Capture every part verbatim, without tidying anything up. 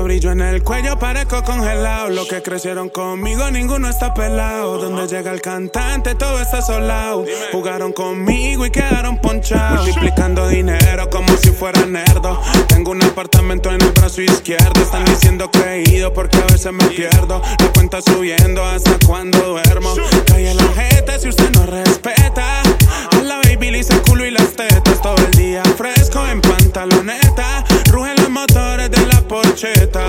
Tanto brillo en el cuello, parezco congelado. Los que crecieron conmigo, ninguno está pelado. Donde llega el cantante, todo está solado. Jugaron conmigo y quedaron ponchados. Multiplicando dinero como si fuera nerdo. Tengo un apartamento en el brazo izquierdo. Están diciendo creído porque a veces me pierdo. La cuenta subiendo hasta cuando duermo. Cae la jeta si usted no respeta. A la baby le hice el culo y las tetas. Todo el día fresco en pantaloneta. Rugen los motores de la porcheta.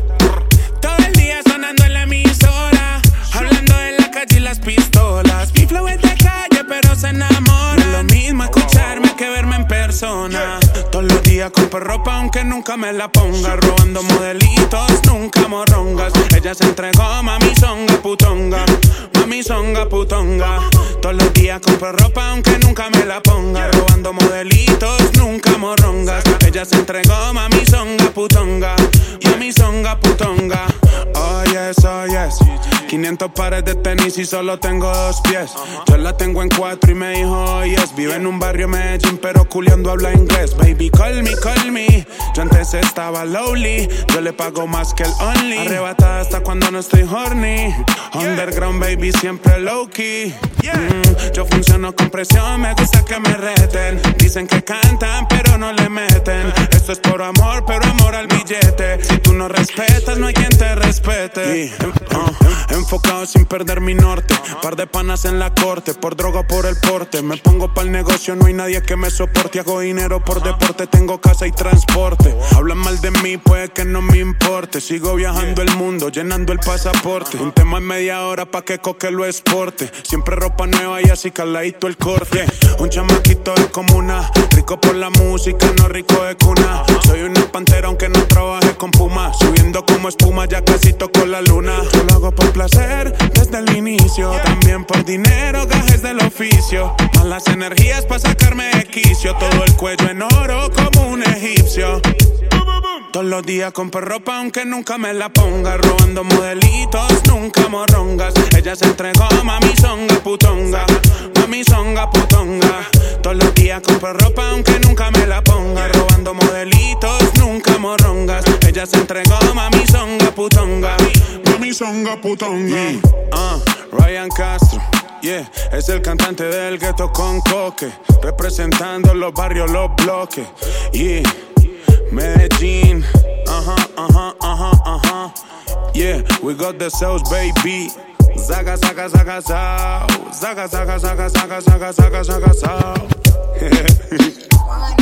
Todo el día sonando en la emisora. Hablando de la calle y las pistolas. Mi flow es de calle pero se enamora. No es lo mismo escucharme que verme en persona. Todos los días compro ropa aunque nunca me la ponga. Robando modelitos, nunca morrongas. Ella se entregó, mami songa putonga. Mami songa putonga. Todos los días compro ropa aunque nunca me la ponga. Robando modelitos, nunca morrongas. Ella se entregó, mami songa putonga. Mami songa putonga. Oh yes, oh yes. quinientos pares de tenis y solo tengo dos pies. Yo la tengo en cuatro y me dijo oh yes. Vive en un barrio Medellín pero culiando habla inglés. Baby call me, call me. Yo antes estaba lowly. Yo le pago más que el only. Arrebatada hasta cuando no estoy horny. Underground baby siempre low key. mm, Yo funciono con presión, me gusta que me reten. Dicen que cantan pero no le meten. Esto es por amor pero amor al billete. Si tú no respetas no hay quien te respete. yeah. uh, Enfocado sin perder mi norte. Par de panas en la corte. Por droga por el porte. Me pongo pa'l negocio, no hay nadie que me soporte. Hago dinero por deporte, tengo casa y transporte. Hablan mal de mí, puede que no me importe. Sigo viajando el mundo, llenando el pasaporte. Un tema en media hora pa' que Coque lo exporte. Siempre ropa nueva y así caladito el corte. Un chamaquito de comuna. Rico por la música, no rico de cuna. Soy una pantera aunque no trabaje con Puma. Subiendo como espuma, ya casi toco la luna. Yo lo hago por placer desde el inicio. También por dinero, gajes del oficio. Malas energías pa' sacarme de quicio. Todo el cuello en oro como un egipcio. Todos los días compro ropa aunque nunca me la ponga. Robando modelitos, nunca morrongas. Ella se entregó, mami songa putonga. Mami songa putonga. Todos los días compro ropa aunque nunca me la ponga. Robando modelitos, nunca morrongas. Ella se entregó, mami songa putonga. Mami songa putonga. yeah. uh, Ryan Castro, yeah, es el cantante del gueto con Coque. Representando los barrios, los bloques. Yeah, Medellín, ajá, ajá, ajá, ajá. Yeah, we got the sauce, baby. Zaga, zaga, zaga, zaga. Zaga, zaga, zaga, zaga, zaga, zaga, zaga, zaga.